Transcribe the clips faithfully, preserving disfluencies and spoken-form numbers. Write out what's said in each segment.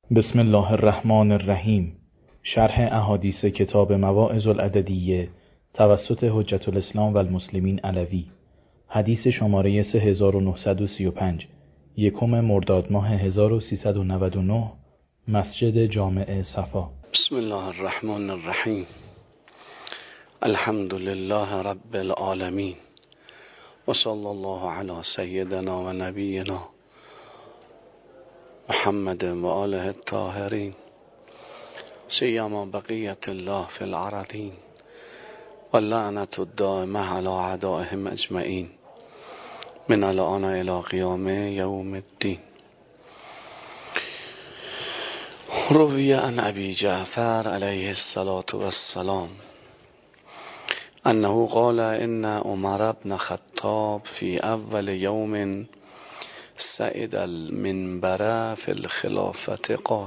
بسم الله الرحمن الرحیم. شرح احادیث کتاب مواعظ العددیه توسط حجت الاسلام و المسلمین علوی. حدیث شماره سه هزار و نهصد و سی و پنج، یکم مرداد ماه هزار و سیصد و نود و نه، مسجد جامع صفا. بسم الله الرحمن الرحیم. الحمد لله رب العالمین و صلی الله علی سیدنا و نبینا محمد و آله الطاهرین سیما بقیت الله فی الارضین و لعنت الدائمه علی اعدائهم اجمعین من الان الی قیام یوم الدین. روی عن ابی جعفر علیه الصلاة والسلام انه قال ان عمر بن خطاب فی اول یوم صعد المنبر فی الخلافت قال.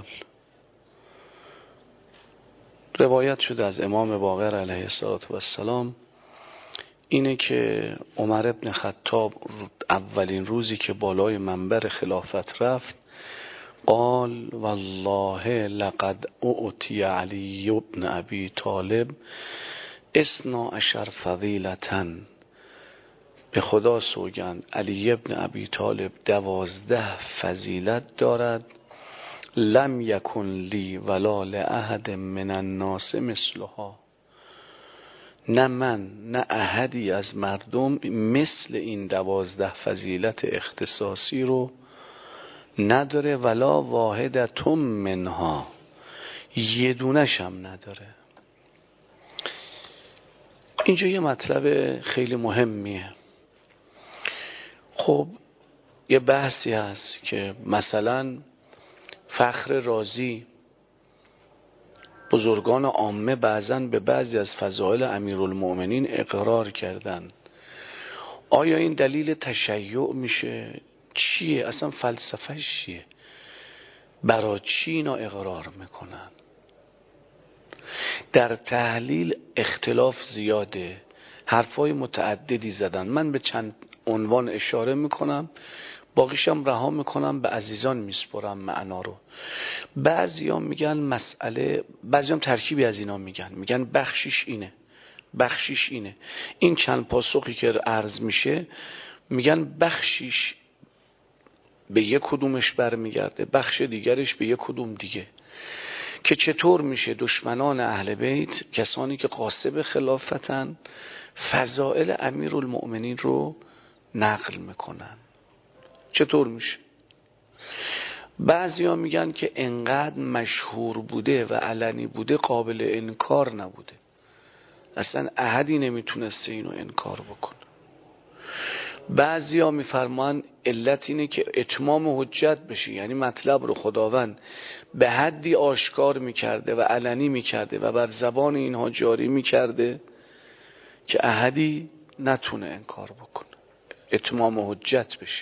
روایت شده از امام باقر علیه الصلاة والسلام اینه که عمر بن خطاب اولین روزی که بالای منبر خلافت رفت قال والله لقد اعطی علی بن ابی طالب اثنا عشر فضیلة. به خدا سوگند علی ابن ابی طالب دوازده فضیلت دارد. لم یکن لی ولا لأحد من الناس مثلها. نه من نه احدی از مردم مثل این دوازده فضیلت اختصاصی رو نداره. ولا واحدة منها، یه دونش هم نداره. اینجا یه مطلب خیلی مهمیه. خب یه بحثی هست که مثلا فخر رازی، بزرگان عامه بعضن به بعضی از فضائل امیرالمؤمنین اقرار کردن. آیا این دلیل تشیع میشه؟ چیه؟ اصلا فلسفه‌اش چیه؟ برای چی اینا اقرار میکنن؟ در تحلیل اختلاف زیاده، حرفای متعددی زدن. من به چند عنوان اشاره میکنم، باقیشم رها میکنم، به عزیزان میسپرم معنا رو. بعضیام میگن مسئله، بعضیام ترکیبی از اینا میگن، میگن بخشیش اینه، بخشیش اینه. این چند پاسخی که عرض میشه میگن بخشیش به یک کدومش برمیگرده، بخش دیگرش به یک کدوم دیگه. که چطور میشه دشمنان اهل بیت، کسانی که غاصب خلافتن، فضائل امیرالمؤمنین رو نقل میکنن؟ چطور میشه؟ بعضیا میگن که انقدر مشهور بوده و علنی بوده قابل انکار نبوده، اصلا احدی نمیتونسته اینو انکار بکنه. بعضیا میفرمان علت اینه که اتمام حجت بشه، یعنی مطلب رو خداوند به حدی آشکار میکرده و علنی میکرده و بر زبان اینها جاری میکرده که احدی نتونه انکار بکنه، اتمام حجت بشه.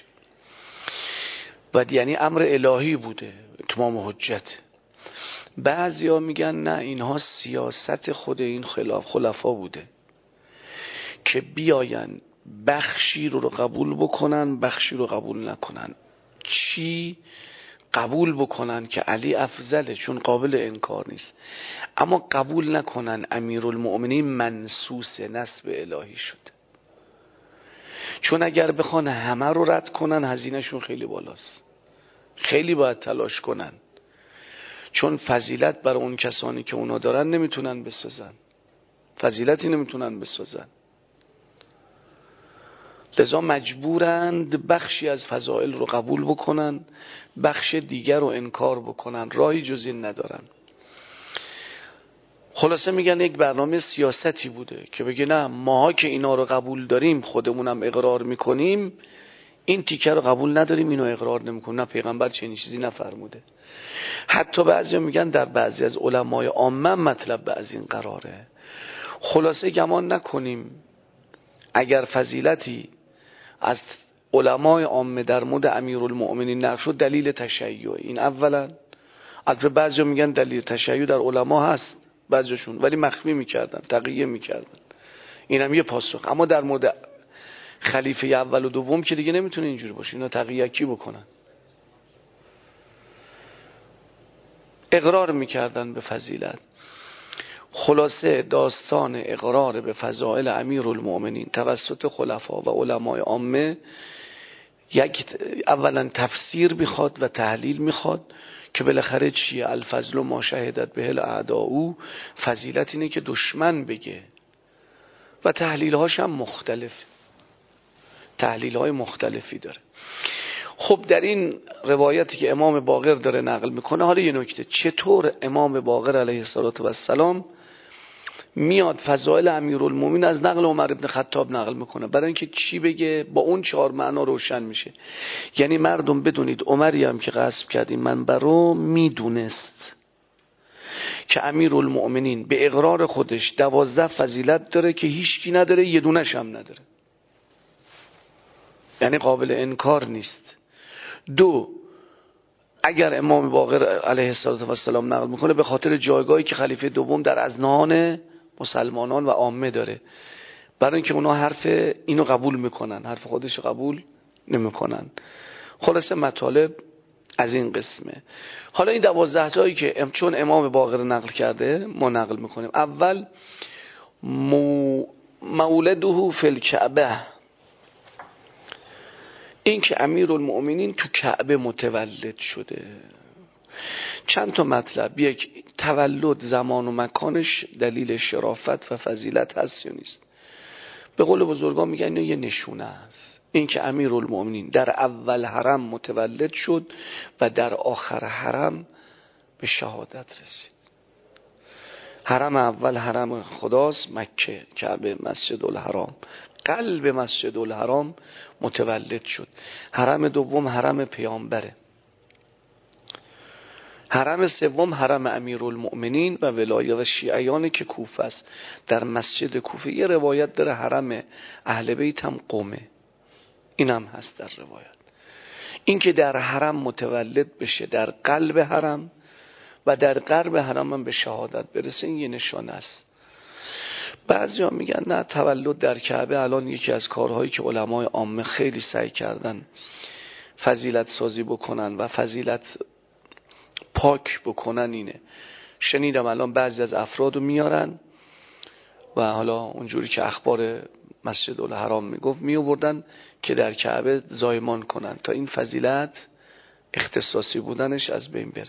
و یعنی امر الهی بوده اتمام حجت. بعضیا میگن نه، اینها سیاست خود این خلاف خلفا بوده که بیاین بخشی رو, رو قبول بکنن، بخشی رو قبول نکنن. چی قبول بکنن؟ که علی افضله چون قابل انکار نیست، اما قبول نکنن امیرالمؤمنین منسوس نسب الهی شده. چون اگر بخوان همه رو رد کنن هزینهشون خیلی بالاست، خیلی باید تلاش کنن، چون فضیلت برای اون کسانی که اونا دارن نمیتونن بسازن، فضیلتی نمیتونن بسازن. لذا مجبورند بخشی از فضائل رو قبول بکنن، بخش دیگر رو انکار بکنن، راهی جز این ندارن. خلاصه میگن یک برنامه سیاستی بوده که بگه نه، ماها که اینا رو قبول داریم، خودمونم اقرار میکنیم، این تیکه رو قبول نداریم، اینو اقرار نمیکنیم. نه، پیغمبر چنین چیزی نفرموده. حتی بعضی میگن در بعضی از علمای عامه مطلب به از این قراره. خلاصه گمان نکنیم اگر فضیلتی از علمای عامه در مورد امیرالمؤمنین نقل شد دلیل تشیع. این اولا. البته بعضی میگن دلیل تشیع در علما هست، بعضیشون، ولی مخفی میکردن، تقیه میکردن. اینم یه پاسخ. اما در مورد خلیفه اول و دوم که دیگه نمیتونه اینجوری باشه، اینا تقیه کی بکنن؟ اقرار میکردن به فضیلت. خلاصه داستان اقرار به فضائل امیرالمؤمنین توسط خلفا و علمای عامه یک اولا تفسیر میخواد و تحلیل میخواد که بالاخره چیه؟ الفضل ما شهدت به الاعداء، فضیلت اینه که دشمن بگه و تحلیل هاش هم مختلف، تحلیل های مختلفی داره. خب در این روایتی که امام باقر داره نقل میکنه، حالا یه نکته، چطور امام باقر علیه السلام میاد فضائل امیرالمومنین از نقل عمر ابن خطاب نقل میکنه؟ برای اینکه چی بگه؟ با اون چهار معنا روشن میشه. یعنی مردم بدونید عمری هم که غصب کرد این منبر رو میدونست که امیرالمؤمنین به اقرار خودش دوازده فضیلت داره که هیچکی نداره، یه دونش هم نداره، یعنی قابل انکار نیست. دو، اگر امام باقر علیه السلام نقل میکنه به خاطر جایگاهی که خلیفه دوم در اذهان مسلمانان و عامه داره، برای اینکه اونا حرف اینو قبول میکنن، حرف خودش قبول نمیکنن. خلاصه مطالب از این قسمه. حالا این دوازده تایی که چون امام باقر نقل کرده ما نقل میکنیم. اول مو مولده فی الکعبه، این که امیرالمؤمنین تو کعبه متولد شده. چند تا مطلب، یک، تولد زمان و مکانش دلیل شرافت و فضیلت هست یا نیست؟ به قول بزرگان میگن اینو یه نشونه است، این که امیرالمؤمنین در اول حرم متولد شد و در آخر حرم به شهادت رسید. حرم اول حرم خداست، مکه، کعبه، مسجد الحرام، قلب مسجد الحرام متولد شد. حرم دوم حرم پیامبره. حرم سوم حرم امیرالمؤمنین و ولایت و شیعیان که کوفه است. در مسجد کوفه یه روایت داره حرم اهل بیت هم قمه، این هم هست در روایت. این که در حرم متولد بشه، در قلب حرم و در غرب حرم هم به شهادت برسه، این یه نشانه است. بعضی ها میگن نه، تولد در کعبه الان یکی از کارهایی که علمای عامه خیلی سعی کردن فضیلت سازی بکنن و فضیلت پاک بکنن اینه. شنیدم الان بعضی از افرادو میارن و حالا اونجوری که اخبار مسجد الحرام میگفت میوردن که در کعبه زایمان کنن تا این فضیلت اختصاصی بودنش از بین بره.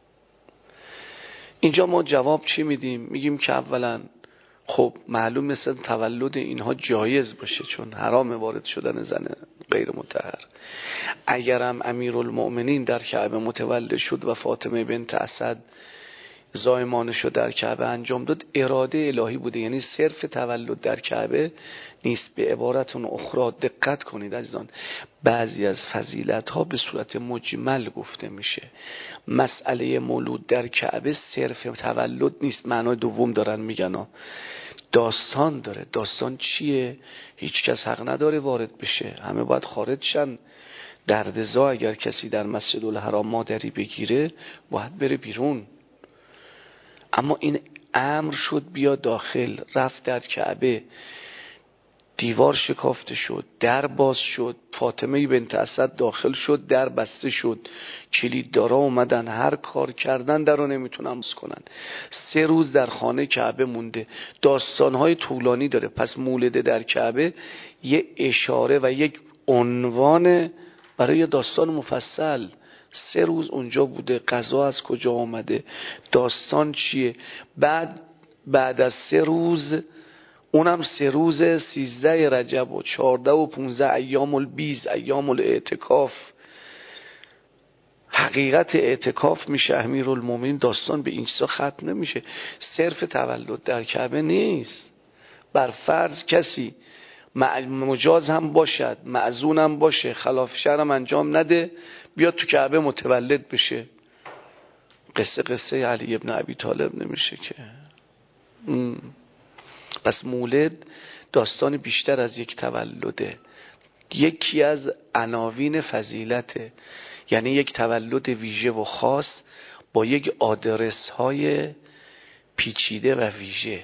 اینجا ما جواب چی میدیم؟ میگیم که اولا خب معلوم مثل تولد اینها جایز باشه چون حرام وارد شدن زن غیر مطهر. اگرم امیرالمؤمنین در کعبه متولد شد و فاطمه بنت اسد زایمانشو در کعبه انجام داد، اراده الهی بوده، یعنی صرف تولد در کعبه نیست. به عبارتون اخرى دقت کنید عزیزان، بعضی از فضیلت ها به صورت مجمل گفته میشه. مسئله مولود در کعبه صرف تولد نیست، معنای دوم دارن میگن ها. داستان داره. داستان چیه؟ هیچ کس حق نداره وارد بشه، همه باید خارج شن. دردزا اگر کسی در مسجد الحرام مادری بگیره باید بره بیرون. اما این امر شد بیا داخل، رفت در کعبه، دیوار شکافته شد، در باز شد، فاطمه بنت اسد داخل شد، در بسته شد، کلیددارا اومدن هر کار کردن در رو نمیتونن باز کنن. سه روز در خانه کعبه مونده. داستانهای طولانی داره. پس مولد در کعبه یه اشاره و یک عنوان برای داستان مفصل. سه روز اونجا بوده، قضا از کجا آمده، داستان چیه. بعد بعد از سه روز، اونم سه روز سیزده رجب و چارده و پونزده ایام البیز، ایام الاعتکاف، حقیقت اعتکاف میشه امیرالمومنین. داستان به این چیزا ختم نمیشه. صرف تولد در کعبه نیست. بر فرض کسی مجاز هم باشد، معزون هم باشه، خلاف شرع انجام نده، بیاد تو کعبه متولد بشه، قصه قصه علی ابن ابی طالب نمیشه که. ام. پس مولد داستان بیشتر از یک تولده، یکی از عناوین فضیلته، یعنی یک تولد ویژه و خاص با یک آدرس های پیچیده و ویژه.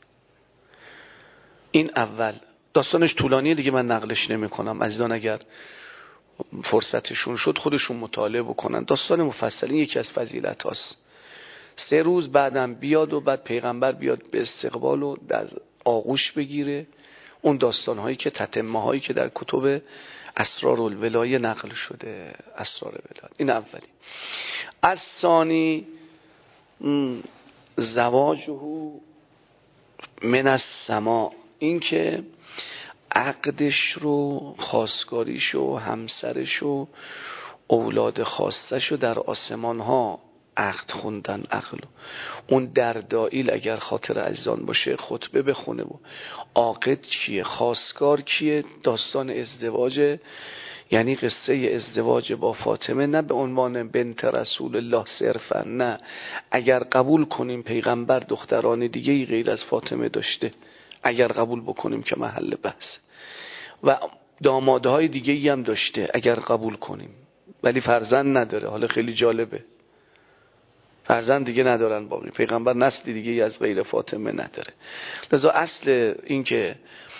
این اول. داستانش طولانیه دیگه، من نقلش نمی کنم. عزیزان اگر فرصتشون شد خودشون مطالعه بکنن. داستان مفصلی یکی از فضیلت هاست. سه روز بعدم بیاد و بعد پیغمبر بیاد به استقبال و در آغوش بگیره. اون داستانهایی که تتمه هایی که در کتب اسرار الولایه نقل شده، اسرار ولایت. این اولی. از ثانی زواجه من السماء، این که عقدش رو، خواستگاریش رو، همسرش رو، اولاد خاصش رو در آسمان ها عقد خوندن. عقل اون در دایل اگر خاطر عزیزان باشه خطبه بخونه و عاقد کیه، خواستگار کیه، داستان ازدواج، یعنی قصه ازدواج با فاطمه نه به عنوان بنت رسول الله صرفا، نه، اگر قبول کنیم پیغمبر دختران دیگه غیر از فاطمه داشته، اگر قبول بکنیم که محل بحث، و دامادهای دیگه هم داشته اگر قبول کنیم، ولی فرزند نداره. حالا خیلی جالبه، فرزند دیگه ندارن باقی، پیغمبر نسلی دیگه از غیر فاطمه نداره. لذا اصل این که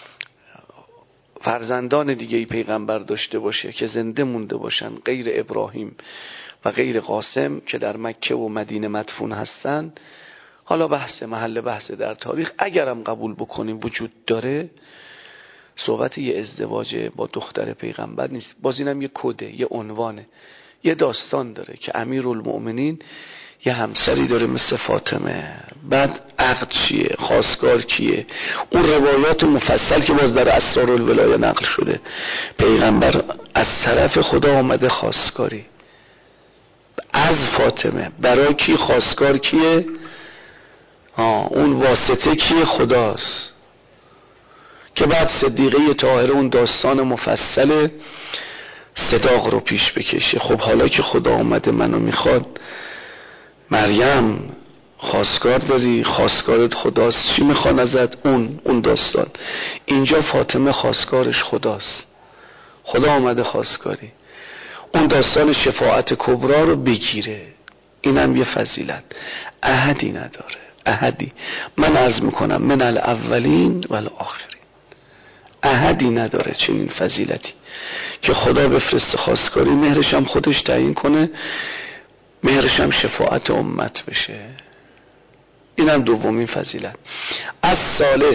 فرزندان دیگه پیغمبر داشته باشه که زنده مونده باشن غیر ابراهیم و غیر قاسم که در مکه و مدینه مدفون هستن، حالا بحث محل بحث در تاریخ، اگرم قبول بکنیم وجود داره، صحبت یه ازدواج با دختر پیغمبر نیست. باز اینم یه کده، یه عنوانه، یه داستان داره که امیرالمؤمنین یه همسری داره مثل فاطمه، بعد عقد چیه، خواستگار کیه، اون روایات مفصل که باز در اسرار الولایه نقل شده، پیغمبر از طرف خدا آمده خواستگاری از فاطمه، برای کی خواستگار کیه؟ آه اون واسطه کیه؟ خداست. که بعد صدیقه طاهره اون داستان مفصل صداق رو پیش بکشه. خب حالا که خدا آمده منو میخواد، مریم خواستگار داری، خواستگارت خداست، چی میخوان ازت؟ اون اون داستان. اینجا فاطمه خواستگارش خداست، خدا آمده خواستگاری، اون داستان شفاعت کبرا رو بگیره. اینم یه فضیلت احدی نداره، احدی، من عرض میکنم من الاولین و الاخرین، احدی نداره چنین فضیلتی که خدا بفرسته خواستگاری، مهرش هم خودش تعیین کنه، مهرش هم شفاعت امت بشه. اینم دومین فضیلت. از ثالث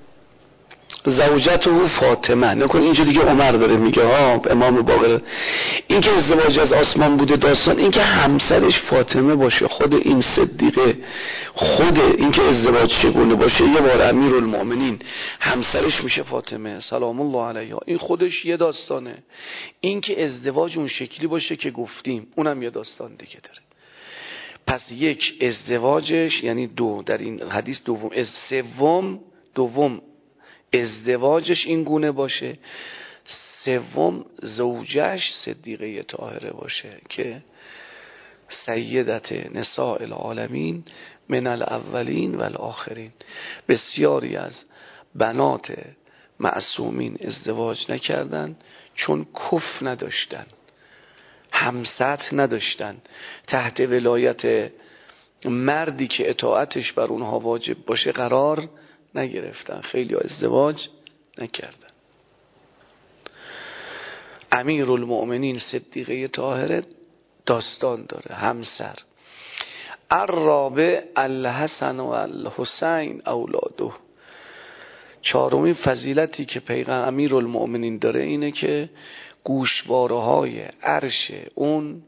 زوجته فاطمه. نکن اینجا دیگه عمر داره میگه ها، امام باقر، این که ازدواج از آسمان بوده داستان، این که همسرش فاطمه باشه، خود این صدیقه، خود این که ازدواج چگونه باشه، یه بار امیرالمؤمنین همسرش میشه فاطمه سلام الله علیها، این خودش یه داستانه. این که ازدواج اون شکلی باشه که گفتیم، اونم یه داستان دیگه داره. پس یک ازدواجش یعنی دو در این حدیث، دوم از سوم دوم ازدواجش این گونه باشه، سوم زوجش صدیقه طاهره باشه که سیدت نساء العالمین من الاولین و الاخرین. بسیاری از بنات معصومین ازدواج نکردن چون کف نداشتن، همسط نداشتن، تحت ولایت مردی که اطاعتش بر اونها واجب باشه قرار نگرفتن، خیلی ها ازدواج نکردن. امیرالمؤمنین صدیقه طاهره داستان داره، همسر. الرابع الحسن و الحسین اولاده. چهارمین فضیلتی که پیغمبر امیرالمؤمنین داره اینه که گوشواره های عرش اون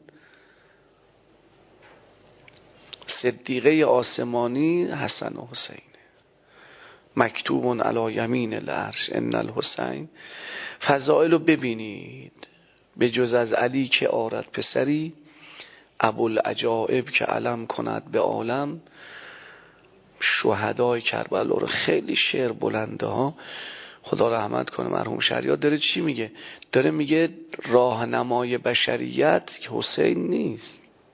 صدیقه آسمانی حسن و حسین، مکتوب علی یمین العرش ان الحسین. فضائل رو ببینید، به جز از علی که آرد پسری، ابوالعجائب که علم کند به عالم، شهدای کربلا رو. خیلی شعر بلنده ها، خدا رحمت کنه مرحوم شریعت. داره چی میگه؟ داره میگه راهنمای بشریت که حسین نیست،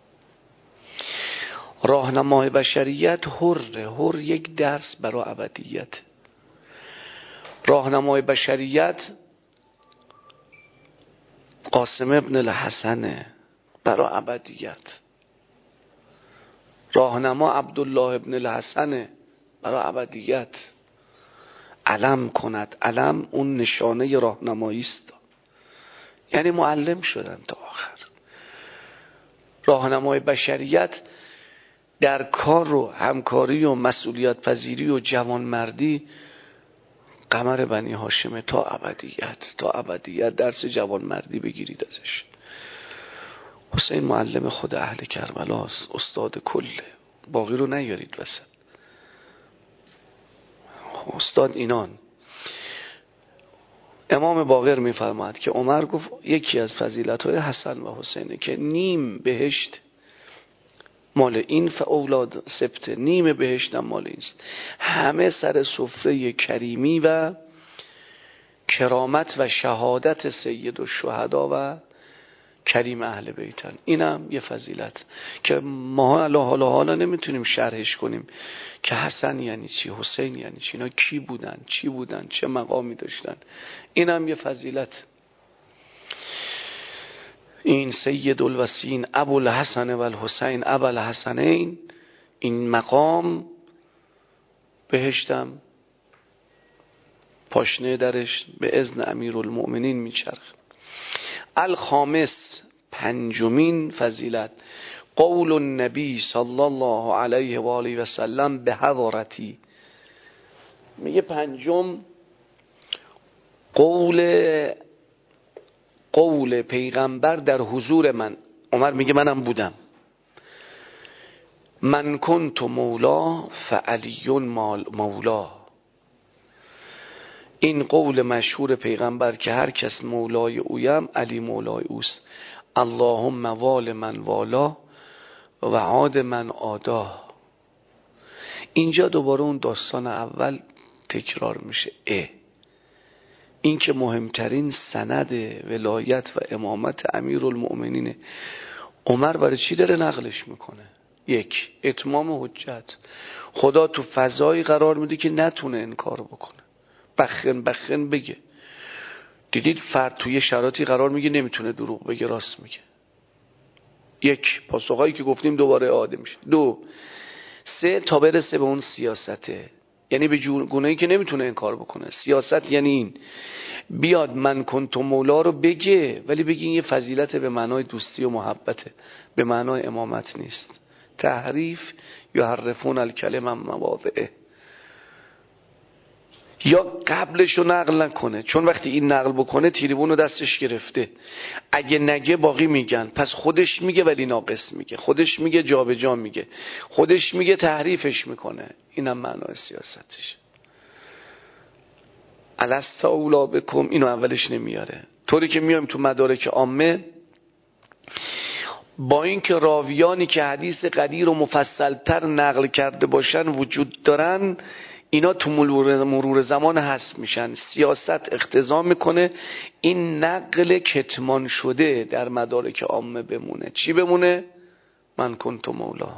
راهنمای بشریت حره، حر یک درس برای ابدیت. راهنمای بشریت قاسم ابن الحسنه برای ابدیت، راهنما عبدالله ابن الحسنه برای ابدیت. علم کند، علم اون نشانه راهنمایی است، یعنی معلم شدن تا آخر. راهنمای بشریت در کار و همکاری و مسئولیت پذیری و جوانمردی قمر بنی هاشمه تا ابدیت تا ابدیت درس جوانمردی بگیرید ازش. حسین معلم خود اهل کربلاست، استاد کله، باقی رو نیارید وسط. استاد اینان. امام باقر میفرماد که عمر گفت یکی از فضیلت‌های حسن و حسینه که نیم بهشت مال این اولاد سبت، نیم بهشت هم مال اینست. همه سر سفره کریمی و کرامت و شهادت سید الشهدا و کریم اهل بیتن. اینم یه فضیلت که ما حالا حالا حالا نمیتونیم شرحش کنیم که حسن یعنی چی، حسین یعنی چی، اینا کی بودن، چی بودن، چه مقامی داشتن. اینم یه فضیلت. این سید الوسین ابو الحسن و الحسین ابو الحسنین، این مقام بهشتم پاشنه درش به اذن امیرالمؤمنین میچرخ. الخامس، پنجمین فضیلت، قول النبی صلی الله علیه و آله و سلم به حضرتی. میگه پنجم قول قول پیغمبر در حضور من. عمر میگه منم بودم. من کنت مولا فعلی مولا. این قول مشهور پیغمبر که هر کس مولای اویم علی مولای اوست. اللهم وال من والا و عاد من عادا. اینجا دوباره اون داستان اول تکرار میشه. اه این که مهمترین سند ولایت و امامت امیرالمؤمنینه. عمر برای چی داره نقلش میکنه؟ یک، اتمام حجت. خدا تو فضایی قرار میده که نتونه انکار بکنه، بخن بخن بگه. دیدید فرد توی شرایطی قرار میگه نمیتونه دروغ بگه، راست میگه. یک، پاسخهایی که گفتیم دوباره اعاده میشه. دو، سه، تا برسه به اون سیاسته، یعنی به گونه‌ای که نمیتونه انکار بکنه. سیاست یعنی این بیاد من کنت مولا رو بگه، ولی بگی این یه فضیلت به معنای دوستی و محبته، به معنای امامت نیست. تحریف یحرفون الکلم عن مواضعه. یا قبلش رو نقل نکنه، چون وقتی این نقل بکنه تریبون رو دستش گرفته. اگه نگه باقی میگن، پس خودش میگه ولی ناقص میگه، خودش میگه جابجا میگه، خودش میگه تحریفش میکنه. اینم معنای سیاستش. الست اولا بکم، اینو اولش نمیاره. طوری که میایم تو مدارک عامه، با اینکه راویانی که حدیث قدیر و مفصلتر نقل کرده باشن وجود دارن، اینا تو مرور زمان حذف میشن. سیاست اقتضا میکنه این نقل کتمان شده در مدارک عامه بمونه. چی بمونه؟ من کنت مولا.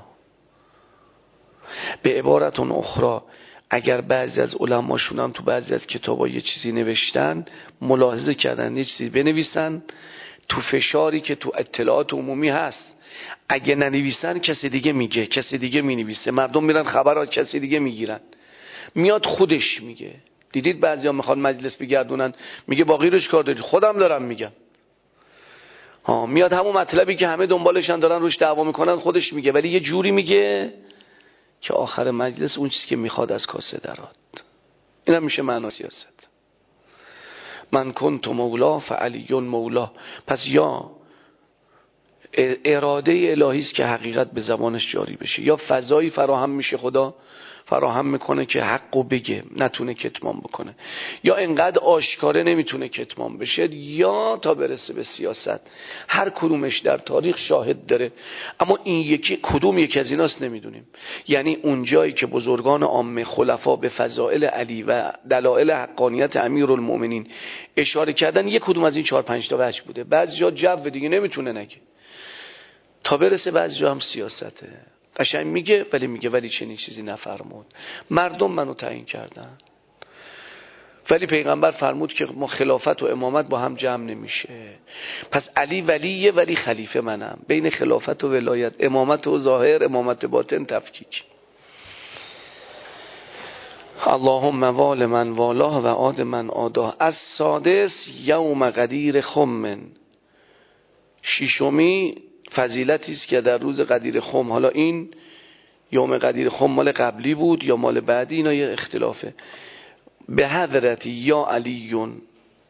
به عبارت اخرى، اگر بعضی از علماشون هم تو بعضی از کتابا یه چیزی نوشتن، ملاحظه کردن یه چیزی بنویسن، تو فشاری که تو اطلاعات عمومی هست اگه ننویسن کسی دیگه میگه، کسی دیگه مینویسه، مردم میرن خبرات کسی دیگه میگیرن، میاد خودش میگه. دیدید بعضیا میخوان مجلس بگردونن، میگه باقی روش کار دارید، خودم دارم میگم. ها، میاد همون مطلبی که همه دنبالشن دارن روش دعوا میکنن خودش میگه، ولی یه جوری میگه که آخر مجلس اون چیزی که میخواد از کاسه درآد. اینم میشه معنی سیاست. من کنت مولا فعلی مولا. پس یا اراده الهی است که حقیقت به زبانش جاری بشه، یا فضایی فراهم میشه، خدا فراهم میکنه که حقو بگه، نتونه کتمان بکنه، یا انقدر آشکاره نمیتونه کتمان بشه، یا تا برسه به سیاست. هر کدومش در تاریخ شاهد داره، اما این یکی کدوم یکی از ایناست نمیدونیم. یعنی اون جایی که بزرگان عامه خلفا به فضائل علی و دلائل حقانیت امیرالمؤمنین اشاره کردن، یک کدوم از این چهار پنج تا وجه بوده. بعضی جا جو دیگه نمیتونه نگه، تا برسه بعضی جا هم سیاسته. قشنگ میگه ولی میگه ولی چنین چیزی نفرمود، مردم منو تعیین کردن. ولی پیغمبر فرمود که ما خلافت و امامت با هم جمع نمیشه. پس علی ولیه ولی خلیفه منم. بین خلافت و ولایت، امامت و ظاهر، امامت باطن تفکیک. اللهم وال من والاه و عاد من عادا. از سادس یوم قدیر خم. ششمی فضیلتی است که در روز قدیر خم، حالا این یوم قدیر خم مال قبلی بود یا مال بعدی، اینا یه اختلافه. به حضرتی یا علیون،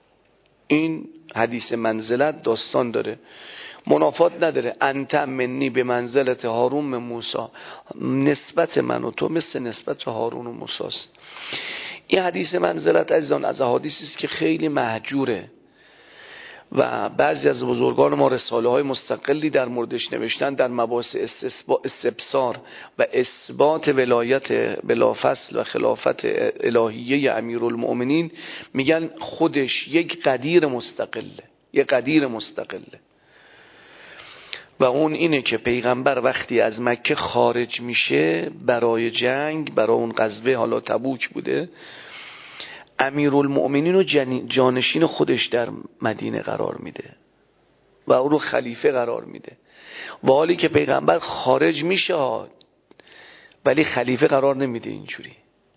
این حدیث منزلت داستان داره، منافات نداره. انت منی به منزلت هارون من موسی، نسبت من و تو مثل نسبت هارون و موسی است. این حدیث منزلت عزیزان از احادیثی است که خیلی مهجوره و بعضی از بزرگان ما رساله های مستقلی در موردش نوشتن در مباحث استبصار و اثبات ولایت بلافصل و خلافت الهیه امیرالمؤمنین. میگن خودش یک قدیر مستقله، یک قدیر مستقله و اون اینه که پیغمبر وقتی از مکه خارج میشه برای جنگ، برای اون غزوه، حالا تبوک بوده، امیرالمؤمنین و جانشین خودش در مدینه قرار میده و او رو خلیفه قرار میده، و حالی که پیغمبر خارج میشه ولی خلیفه قرار نمیده اینجوری.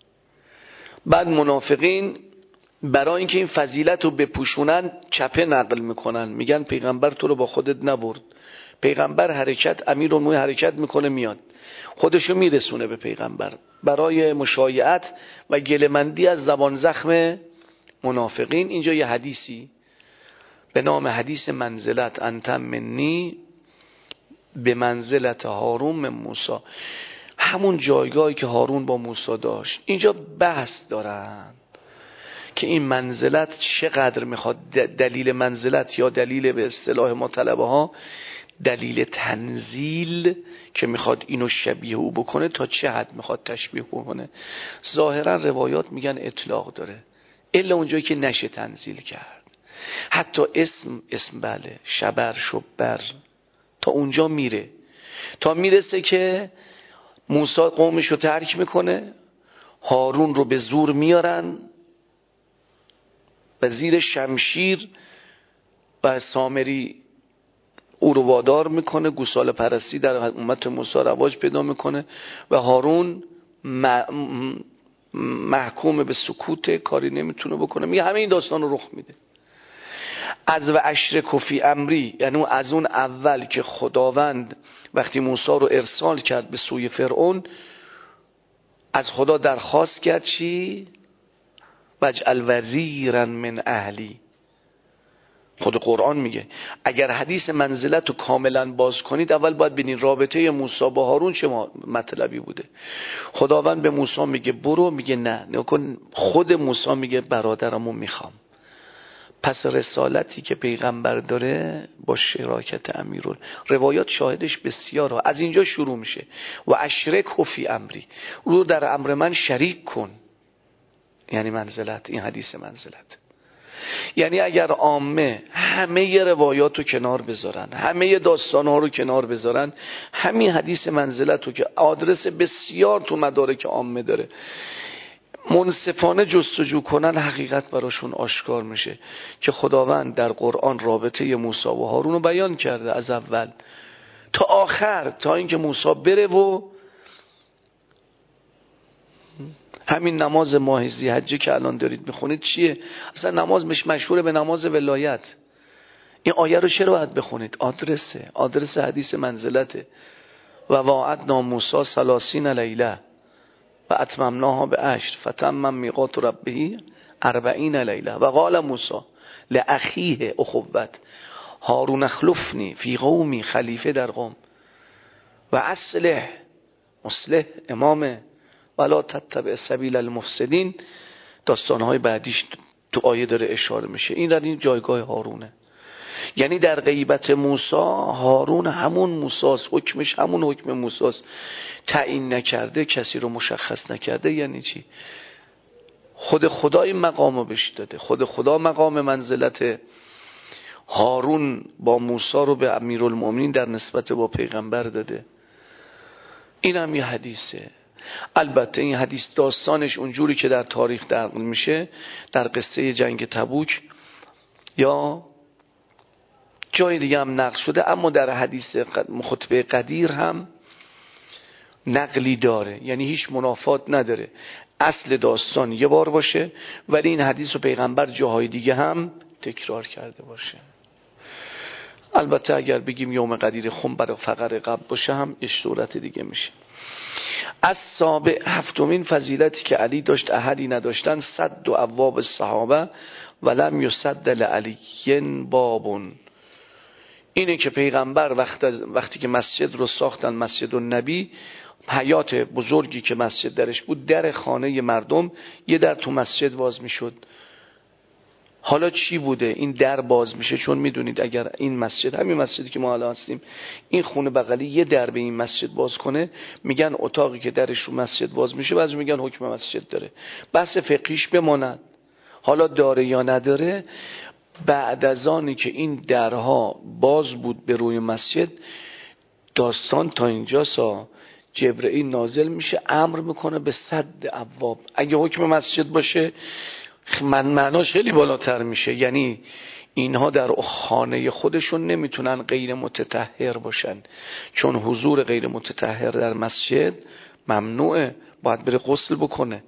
بعد منافقین برای اینکه این فضیلت رو بپوشونن چپه نقل میکنن، میگن پیغمبر تو رو با خودت نبرد. پیغمبر حرکت، امیرالمومنین حرکت میکنه میاد، خودشو میرسونه به پیغمبر برای مشایعت و گله‌مندی از زبان زخم منافقین. اینجا یه حدیثی به نام حدیث منزلت، انت منی به منزلت هارون من موسی، همون جایگاهی که هارون با موسی داشت. اینجا بحث دارن که این منزلت چقدر میخواد، دلیل منزلت یا دلیل به اصطلاح ما طلبه ها دلیل تنزیل که میخواد اینو شبیه او بکنه تا چه حد میخواد تشبیه بکنه. ظاهرا روایات میگن اطلاق داره الا اونجایی که نشه تنزیل کرد. حتی اسم اسم بله شبر شبر تا اونجا میره، تا میرسه که موسی قومش رو ترک میکنه، هارون رو به زور میارن و زیر شمشیر و سامری او رو وادار میکنه، گوساله پرستی در امت موسی رواج پیدا میکنه و هارون محکوم به سکوت، کاری نمیتونه بکنه. میگه همه این داستان رو رخ میده. از و اشرک فی امری، یعنی از اون اول که خداوند وقتی موسی رو ارسال کرد به سوی فرعون از خدا درخواست کرد چی؟ وجعل وزیرا من اهلی. خود قرآن میگه اگر حدیث منزلت رو کاملا باز کنید اول باید ببینید رابطه موسی با هارون چه مطلبی بوده. خداوند به موسی میگه برو، میگه نه نکن. خود موسی میگه برادرمو میخوام. پس رسالتی که پیغمبر داره با شراکت امیرال، روایات شاهدش بسیار ها. از اینجا شروع میشه و اشرک فی امری، رو در امر من شریک کن. یعنی منزلت، این حدیث منزلت. یعنی اگر عامه همه روایات رو کنار بذارن، همه داستان ها رو کنار بذارن، همین حدیث منزلت رو که آدرس بسیار تو مدارک عامه داره منصفانه جستجو کنن، حقیقت براشون آشکار میشه که خداوند در قرآن رابطه موسی و هارون رو بیان کرده از اول تا آخر، تا اینکه موسی بره و همین نماز ماه ذی‌حجه که الان دارید میخونید چیه؟ اصلا نماز مش مشهوره به نماز ولایت. این آیه رو چرا باید بخونید؟ آدرسه، آدرس حدیث منزلته. و وعدنا موسی ثلاثین لیله و اتممناها به عشر فتم میقات ربه اربعین لیله و قال موسی لاخیه اخوت هارون اخلفنی فی قومی، خلیفه در قوم، و اصلح، مصلح امامه، ولا تتبع سبیل المفسدین. داستانهای بعدیش تو آیه داره اشاره میشه. این در این جایگاه هارونه، یعنی در غیبت موسی هارون همون موساست، حکمش همون حکم موساست، تعیین نکرده، کسی رو مشخص نکرده. یعنی چی؟ خود خدا این مقام رو بهش داده. خود خدا مقام منزلت هارون با موسی رو به امیرالمؤمنین در نسبت با پیغمبر داده. این هم یه حدیثه. البته این حدیث داستانش اونجوری که در تاریخ نقل میشه در قصه جنگ تبوک یا جای دیگه هم نقل شده، اما در حدیث خطبه قدیر هم نقلی داره، یعنی هیچ منافات نداره. اصل داستان یه بار باشه ولی این حدیث رو پیغمبر جاهای دیگه هم تکرار کرده باشه. البته اگر بگیم یوم قدیر خم برای فقر قبل باشه هم یه صورت دیگه میشه. از سابع هفتمین فضیلتی که علی داشت احدی نداشتن، صد و ابواب الصحابه ولم یصد لعلی بابون. اینه که پیغمبر وقت وقتی که مسجد رو ساختن، مسجد النبی، حیات بزرگی که مسجد درش بود، در خانه مردم یه در تو مسجد باز میشد. حالا چی بوده این در باز میشه؟ چون میدونید اگر این مسجد، همین مسجدی که ما الان هستیم، این خونه بغلی یه در به این مسجد باز کنه، میگن اتاقی که درش رو مسجد باز میشه، بعضی میگن حکم مسجد داره. بحث فقهیش بماند، حالا داره یا نداره. بعد از آنی که این درها باز بود به روی مسجد، داستان تا اینجا سا جبرئیل نازل میشه، امر میکنه به صد ابواب. اگه حکم مسجد باشه من معناش خیلی بالاتر میشه، یعنی اینها در خانه خودشون نمیتونن غیر متطهر باشن، چون حضور غیر متطهر در مسجد ممنوعه، باید بره غسل بکنه.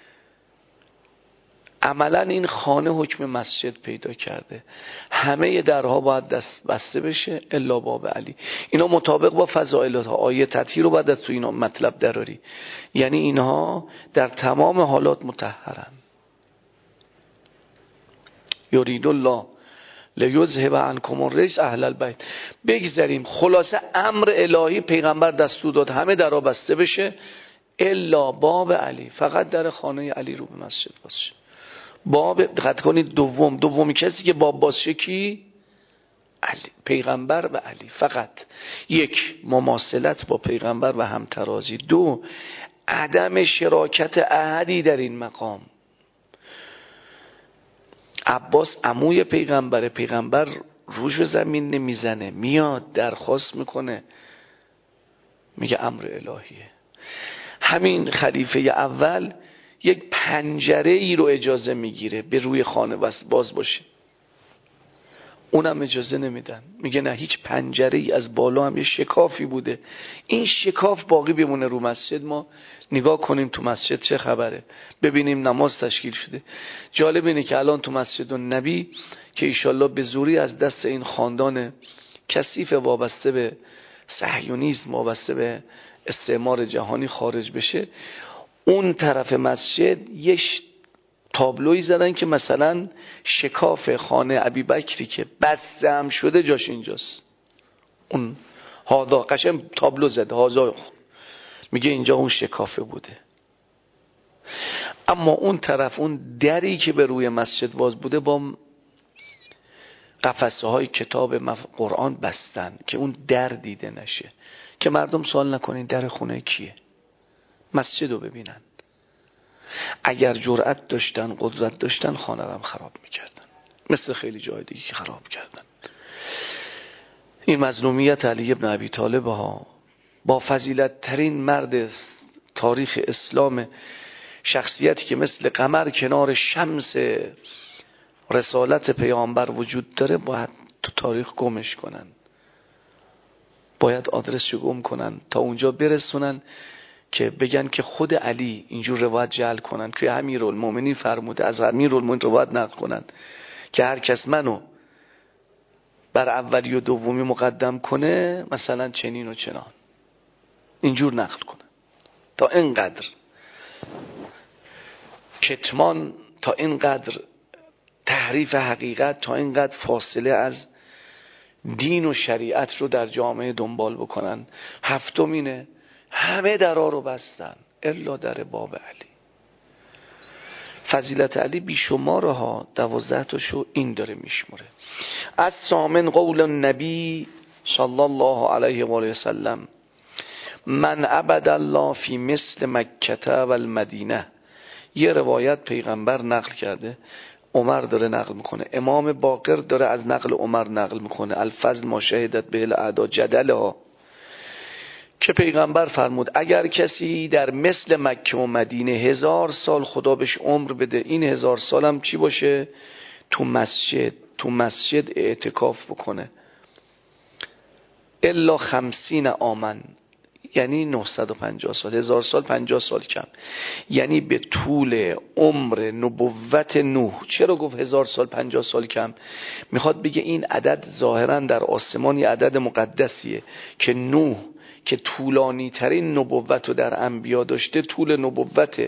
عملا این خانه حکم مسجد پیدا کرده، همه درها باید دست بسته بشه الا باب علی. اینا مطابق با فضائلات ها، آیه تطهیر رو باید از تو اینا مطلب دراری، یعنی اینها در تمام حالات مطهرن. یرید الله لیذهب عنکم الرجس اهل البیت. بگذاریم خلاصه امر الهی پیغمبر دستور داد همه درها بسته بشه الا باب علی، فقط در خانه علی رو به مسجد باشه. باب دقت کنید، دوم دومی کسی که باب باشه کی؟ علی، پیغمبر و علی. فقط یک، مماثلت با پیغمبر و همترازی. دو، عدم شراکت احدی در این مقام. عباس عموی پیغمبر، پیغمبر روش به زمین نمیزنه، میاد درخواست میکنه، میگه امر الهیه. همین خلیفه اول یک پنجره ای رو اجازه میگیره به روی خانه باز باشه، اونم اجازه نمیدن، میگه نه، هیچ پنجره ای از بالا هم یه شکافی بوده، این شکاف باقی بمونه رو مسجد، ما نگاه کنیم تو مسجد چه خبره، ببینیم نماز تشکیل شده. جالب اینه که الان تو مسجد النبی که ایشالله به زوری از دست این خاندان کثیف وابسته به صهیونیسم، وابسته به استعمار جهانی خارج بشه، اون طرف مسجد یک تابلوی زدن که مثلا شکاف خانه ابی بکری که بسته هم شده جاش اینجاست. اون هادا قشنگ تابلو زده، هادا میگه اینجا اون شکافه بوده. اما اون طرف اون دری که به روی مسجد باز بوده با قفسه های کتاب قرآن بستن که اون در دیده نشه، که مردم سوال نکنین در خونه کیه، مسجد رو ببینن. اگر جرأت داشتن، قدرت داشتن، خانه رو هم خراب میکردن، مثل خیلی جای دیگه که خراب کردن. این مظلومیت علی ابن ابی طالب ها، با فضیلت ترین مرد تاریخ اسلام، شخصیتی که مثل قمر کنار شمس رسالت پیامبر وجود داره، باید تو تاریخ گمش کنن، باید آدرسشو گم کنن تا اونجا برسونن که بگن که خود علی اینجور روایت جعل کنن که امیرالمومنین فرموده، از امیرالمومنین روایت نقل کنن که هر کس منو بر اولی و دومی مقدم کنه مثلا چنین و چنان، اینجور نقل کنن. تا اینقدر کتمان، تا اینقدر تحریف حقیقت، تا اینقدر فاصله از دین و شریعت رو در جامعه دنبال بکنن. هفتمینه، همه درها رو بستن الا در باب علی. فضیلت علی بیشماره ها، دوازده تاشو این داره میشمره. از ثامن قول النبی صلی الله علیه و آله وسلم من عبد الله فی مثل مکه و المدینه. یه روایت پیغمبر نقل کرده، عمر داره نقل میکنه، امام باقر داره از نقل عمر نقل میکنه، الفضل ما شهدت به الاعداد جدل ها، که پیغمبر فرمود اگر کسی در مثل مکه و مدینه هزار سال خدا بهش عمر بده، این هزار سالم چی باشه؟ تو مسجد تو مسجد اعتکاف بکنه، الا خمسین آمن، یعنی نهصد و پنجاه سال، هزار سال پنجاه سال کم، یعنی به طول عمر نبوت نوح. چرا گفت هزار سال پنجاه سال کم؟ میخواد بگه این عدد ظاهرا در آسمان یه عدد مقدسیه که نوح که طولانی ترین نبوت رو در انبیا داشته، طول نبوت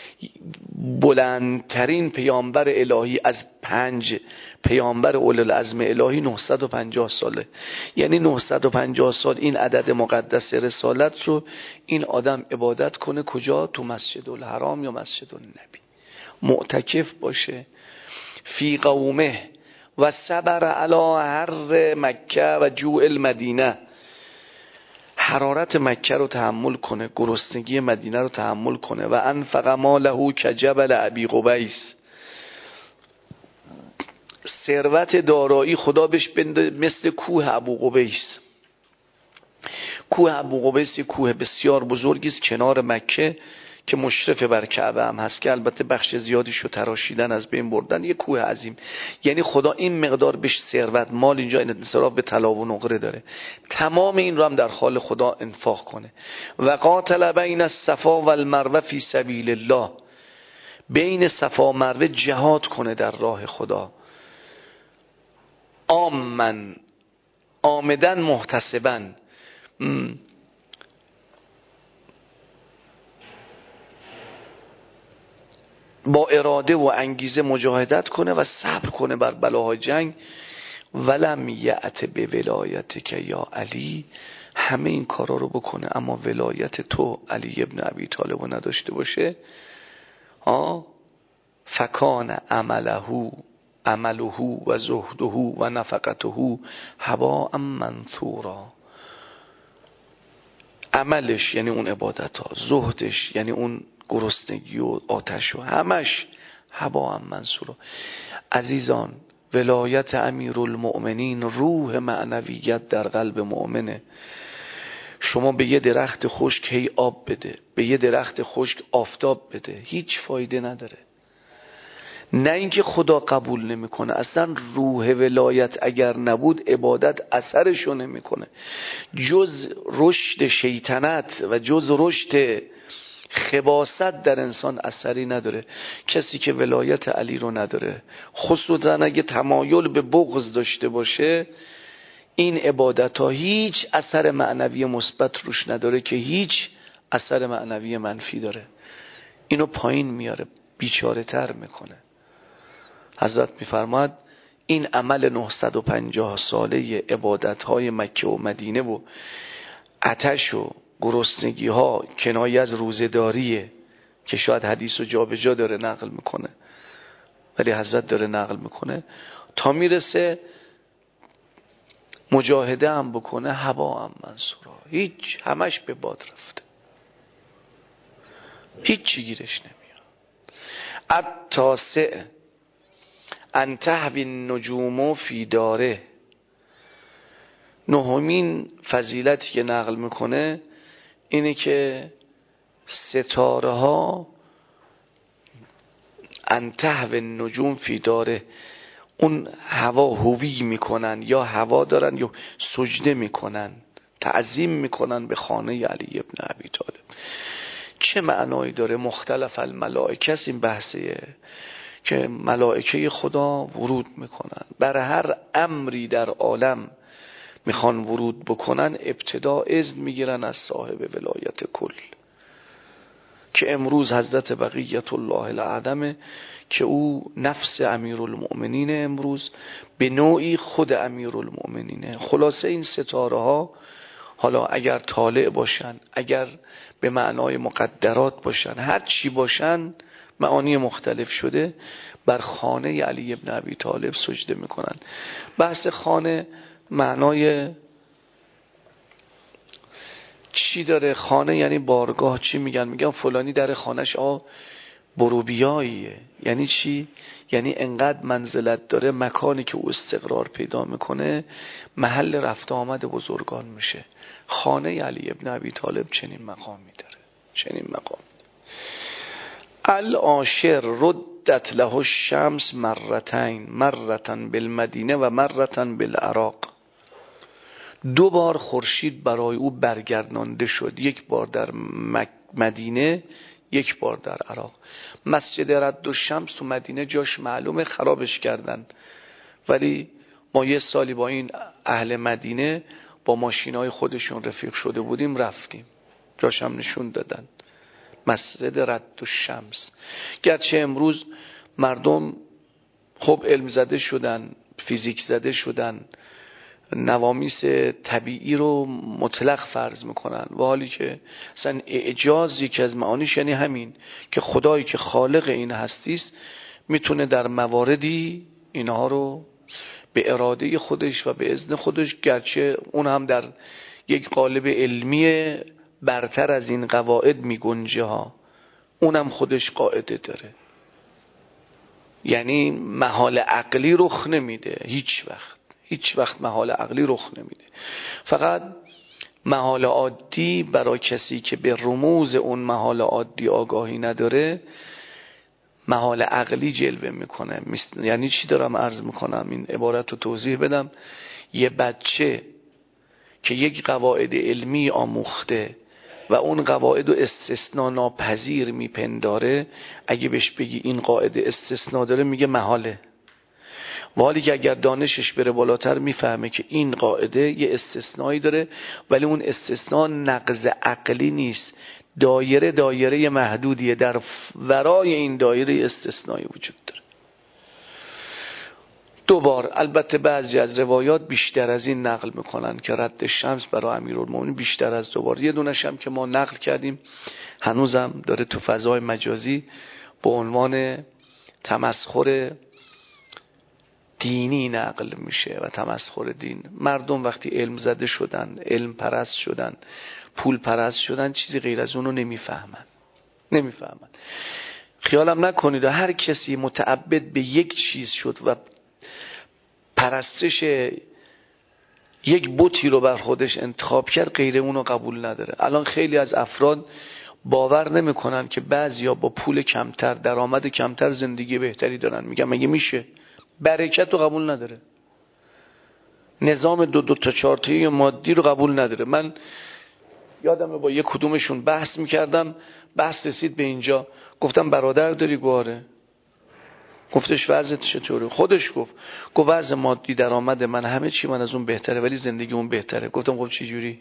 بلندترین پیامبر الهی از پنج پیامبر اولوالعزم الهی نهصد و پنجاه ساله. یعنی نهصد و پنجاه سال این عدد مقدس رسالت رو این آدم عبادت کنه کجا؟ تو مسجد الحرام یا مسجد النبی، معتکف باشه فی قومه و صبر علی حر مکه و جوع المدینه، حرارت مکه رو تحمل کنه، گرسنگی مدینه رو تحمل کنه. و انفق ماله کجبل ابی قبیس، ثروت دارایی خدا بهش بنده مثل کوه ابو قبیس. کوه ابو قبیس کوه بسیار بزرگی است کنار مکه که مشرف بر کعبه هم هست، که البته بخش زیادیش رو تراشیدن، از بین بردن. یه کوه عظیم. یعنی خدا این مقدار بهش ثروت، مال، اینجا این انصراف به طلا و نقره داره، تمام این رو هم در خال خدا انفاق کنه. و قاتل بین الصفا و المروه فی سبیل الله، بین صفا و مروه جهاد کنه در راه خدا، آمن آمدن محتسبن، با اراده و انگیزه مجاهدت کنه و صبر کنه بر بلاهای جنگ. ولم یأت به ولایت که یا علی، همه این کارا رو بکنه اما ولایت تو علی ابن ابی طالب رو نداشته باشه. ها فکان عمله عمله و زهده و نفقته هباء منثورا، عملش یعنی اون عبادت ها، زهدش یعنی اون گرسنگی و آتش و همش هباء منثورا. عزیزان، ولایت امیرالمؤمنین روح معنویت در قلب مؤمنه. شما به یه درخت خشک هی آب بده، به یه درخت خشک آفتاب بده، هیچ فایده نداره. نه اینکه خدا قبول نمیکنه، اصلا روح ولایت اگر نبود عبادت اثرشو نمیکنه. جز رشد شیطنت و جز رشد خباثت در انسان اثری نداره. کسی که ولایت علی رو نداره، خصوصا اگه تمایل به بغض داشته باشه، این عبادت ها هیچ اثر معنوی مثبت روش نداره که هیچ اثر معنوی منفی داره. اینو پایین میاره، بیچاره تر میکنه. حضرت میفرماد این عمل نهصد و پنجاه ساله عبادت های مکه و مدینه و آتش و گرسنگی ها کنایه از روزه‌داریه که شاید حدیث رو جا به جا داره نقل میکنه، ولی حضرت داره نقل میکنه تا میرسه مجاهده هم بکنه هبا هم منصورا، هیچ، همش به باد رفته، هیچ چی گیرش نمیاد. التاسع ان تهوی النجوم فی داره، نهمین فضیلتی که نقل میکنه اینه که ستاره ها ان تهوی النجوم فی داره، اون هوا هوی میکنن یا هوا دارن یا سجده میکنن، تعظیم میکنن به خانه علی ابن ابی طالب. چه معنایی داره؟ مختلف الملائکه است این بحثیه که ملائکه خدا ورود میکنن، بر هر امری در عالم میخوان ورود بکنن ابتدا اذن میگیرن از صاحب ولایت کل، که امروز حضرت بقیت الله العظم که او نفس امیرالمؤمنین، امروز به نوعی خود امیرالمؤمنینه. خلاصه این ستاره ها حالا اگر طالع باشن، اگر به معنای مقدرات باشن، هر چی باشن، معانی مختلف شده، بر خانه علی ابن ابی طالب سجده میکنن. بحث خانه معنای چی داره؟ خانه یعنی بارگاه. چی میگن؟ میگن فلانی در خانهش آ بروبیاییه. یعنی چی؟ یعنی انقدر منزلت داره، مکانی که او استقرار پیدا میکنه محل رفت آمد بزرگان میشه. خانه علی ابن ابی طالب چنین مقامی داره، چنین مقامی. العاشر ردت له الشمس مرتين، مرتن بالمدینه و مرتن بالعراق. دو بار خورشید برای او برگردانده شد، یک بار در مدینه، یک بار در عراق. مسجد رد الشمس تو مدینه جاش معلومه، خرابش کردن، ولی ما یه سالی با این اهل مدینه با ماشینای خودشون رفیق شده بودیم رفتیم، جاشم نشون دادن، مسجد رد الشمس. گرچه امروز مردم خب علم زده شدن، فیزیک زده شدن، نوامیس طبیعی رو مطلق فرض میکنن، و حالی که اصلا اعجاز یکی از معانیش یعنی همین که خدایی که خالق این هستیست میتونه در مواردی اینها رو به اراده خودش و به اذن خودش، گرچه اون هم در یک قالب علمی برتر از این قواعد میگنجه ها، اونم خودش قاعده داره. یعنی محال عقلی رخ نمیده، هیچ وقت هیچ وقت محال عقلی رخ نمیده. فقط محال عادی برای کسی که به رموز اون محال عادی آگاهی نداره محال عقلی جلوه میکنه. یعنی چی دارم عرض میکنم؟ این عبارت رو توضیح بدم. یه بچه که یک قواعد علمی آموخته و اون قواعد رو استثناء ناپذیر میپنداره، اگه بهش بگی این قاعده استثناء داره میگه محاله، و حالی که اگر دانشش بره بالاتر میفهمه که این قاعده یه استثنایی داره، ولی اون استثناء نقض عقلی نیست، دایره دایره محدودیه، در ورای این دایره استثنایی وجود داره. دوبار البته بعضی از روایات بیشتر از این نقل میکنن که رد شمس برای امیرالمومنین بیشتر از دوبار. یه دونش هم که ما نقل کردیم هنوزم داره تو فضای مجازی به عنوان تمسخر دینی نقل میشه و تمسخر دین. مردم وقتی علم زده شدن، علم پرست شدن، پول پرست شدن، چیزی غیر از اونو نمیفهمن نمیفهمن خیالم نکنید هر کسی متعبد به یک چیز شد و پرستش یک بتی رو بر خودش انتخاب کرد، غیر اونو قبول نداره. الان خیلی از افراد باور نمیکنن که بعضیا با پول کمتر، درآمد کمتر زندگی بهتری دارن. میگم مگه میشه؟ برکت رو قبول نداره، نظام دو دو تا چهار تایی مادی رو قبول نداره. من یادمه با یک کدومشون بحث میکردم، بحث رسید به اینجا، گفتم برادر داری؟ گواره. گفتش وضعت چطوره؟ خودش گفت گفت وضع مادی درآمد من همه چی من از اون بهتره، ولی زندگی اون بهتره. گفتم خب چی جوری؟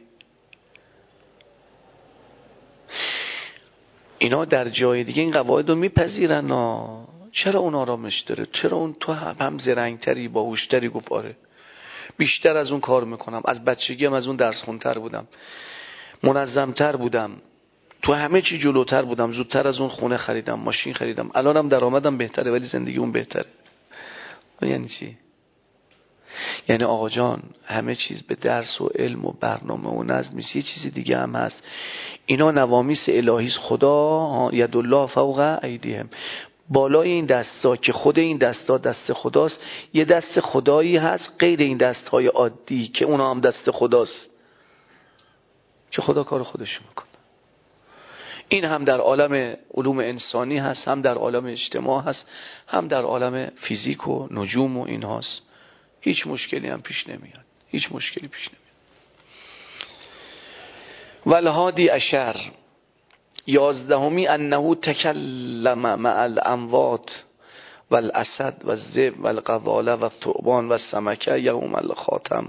اینا در جای دیگه این قواعد رو میپذیرن ها. چرا اون آرامش داره؟ چرا اون تو هم, هم زرنگتری، باهوشتری؟ گفت آره، بیشتر از اون کار میکنم، از بچگی هم از اون درس خونتر بودم، منظمتر بودم، تو همه چی جلوتر بودم، زودتر از اون خونه خریدم، ماشین خریدم، الانم درآمدم بهتره ولی زندگی اون بهتره. یعنی چی؟ یعنی آقا جان همه چیز به درس و علم و برنامه و نظم نیست، یه چیزی دیگه هم هست. اینا نوامیس الهی است. خدا ید الله فوق ایدیهم، بالای این دستا که خود این دستا دست خداست، یه دست خدایی هست غیر این دستهای عادی که اونا هم دست خداست، که خدا کار خودش میکنه. این هم در عالم علوم انسانی هست، هم در عالم اجتماع هست، هم در عالم فیزیک و نجوم و این هست. هیچ مشکلی هم پیش نمیاد، هیچ مشکلی پیش نمیاد. والهادی عشر، یازدهمی، انه تکلم مع الاموات والاسد والذئب والغضاله والثعبان والسمكه یوم الخاتم.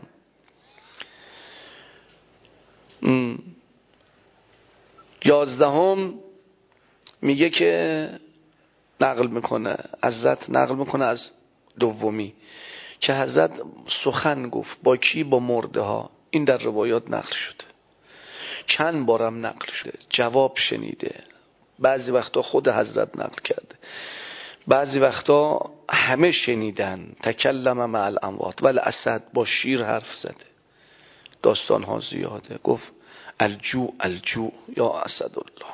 یازدهم میگه که نقل میکنه حضرت، نقل میکنه از دومی که حضرت سخن گفت با کی؟ با مرده ها. این در روایات نقل شده، چند بارم نقل شده، جواب شنیده، بعضی وقتا خود حضرت نقل کرده، بعضی وقتا همه شنیدن. تکلم مع الاموات والاسد، با شیر حرف زده، داستان ها زیاده. گفت الجوع الجوع یا اسد الله.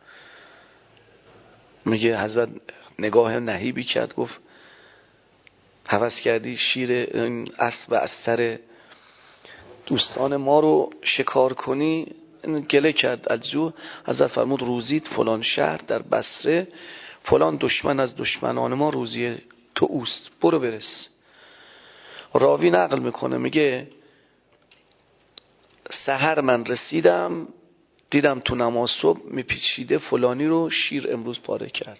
میگه حضرت نگاه نهیبی کرد، گفت هوس کردی شیر این اسب و استر دوستان ما رو شکار کنی؟ گله کرد الجوع. حضرت فرمود روزیت فلان شهر در بصره، فلان دشمن از دشمنان ما روزی تو اوست، برو برس. راوی نقل میکنه میگه سحر من رسیدم دیدم تو نماز صبح میپیچیده فلانی رو شیر امروز پاره کرد.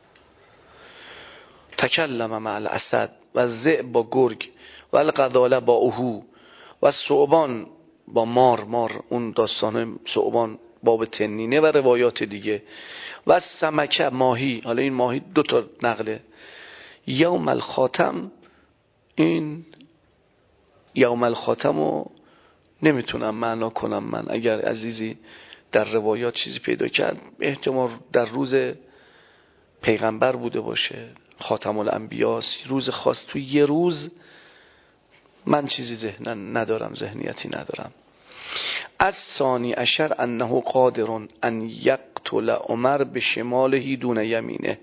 تکلم مع الاسد و الذئب با گرگ و الغضاله با اهو و الثعبان با مار مار اون داستان ثعبان باب تنینه و روایات دیگه. و سمکه ماهی، حالا این ماهی دو تا نقله. یوم الخاتم، این یوم الخاتم رو نمیتونم معنا کنم من، اگر عزیزی در روایات چیزی پیدا کرد احتمال در روز پیغمبر بوده باشه، خاتم الانبیاء، روز خاص تو یه روز، من چیزی ذهن ندارم، ذهنیتی ندارم. از ثانی عشر انه قادر ان یقتل عمر به شماله دون یمینه.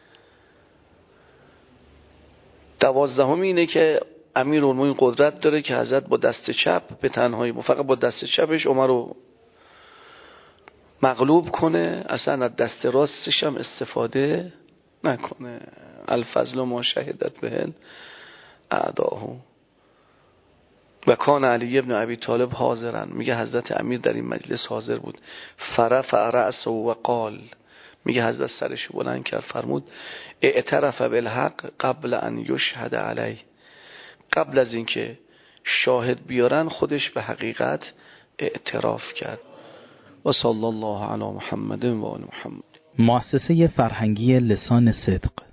دوازدهم اینه که امیرالمومنین قدرت داره که حضرت با دست چپ به تنهایی، فقط با دست چپش عمر رو مغلوب کنه، اصلا از دست راستش هم استفاده نکنه. الفضل ما شهدت بهن اعداهو. و کان علی ابن ابی طالب حاضرن، میگه حضرت امیر در این مجلس حاضر بود. فرفع رأسه و قال، میگه حضرت سرش بلند کرد فرمود اعترف بالحق قبل ان یشهد علیه، قبل از اینکه شاهد بیارن خودش به حقیقت اعتراف کرد. و صلی الله علی محمد و آل محمد. مؤسسه فرهنگی لسان صدق